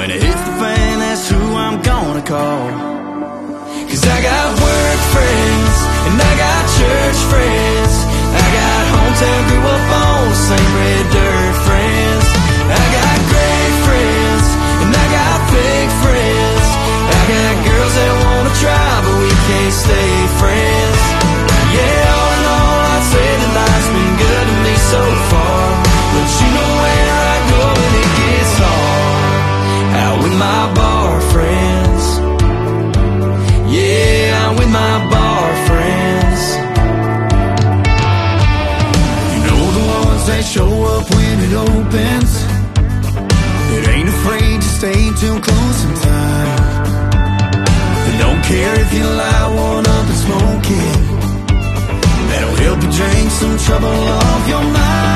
when it hits the fan, that's who I'm gonna call. Cause I got work friends, and I got church friends, I got hometown, grew up on the same red dirt friends. I got great friends, and I got fake friends, I got girls that wanna try, but we can't stay friends. Yeah, all in all, I'd say that life's been good to me so far, but you know where I go when it gets hard. Out with my bar friends. Yeah, out with my bar friends. You know the ones that show up when it opens, that ain't afraid to stay till closing time, that don't care if you light one up and smoke it, that'll help you drink some trouble off your mind.